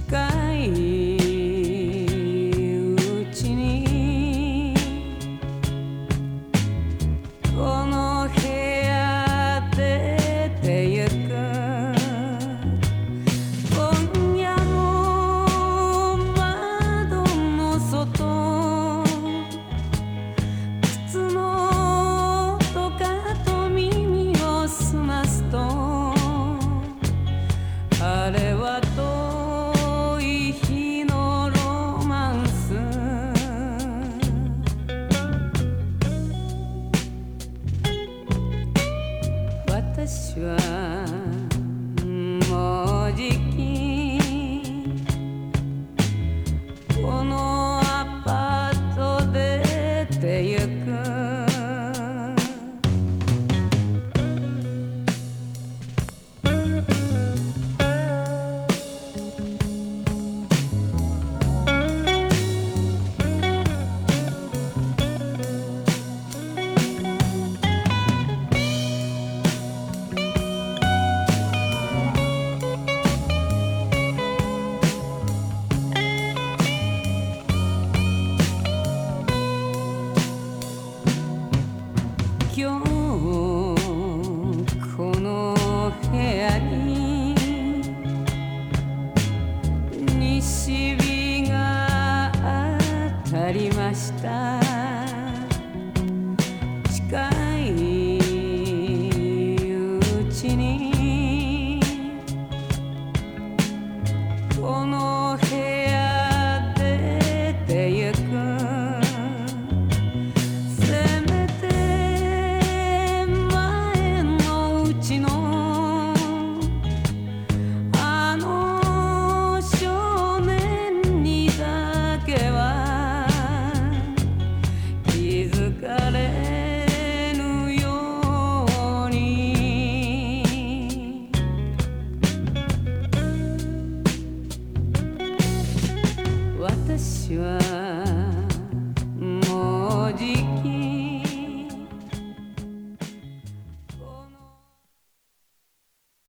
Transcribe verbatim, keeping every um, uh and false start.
近いうちにこの部屋出てゆく今夜も窓の外靴の音かと耳を澄ますとあれは遠い日のロマンス私はもうじきこのアパート出てゆく今日この部屋に西日が当たりました近いうちにこの部屋出てゆく私は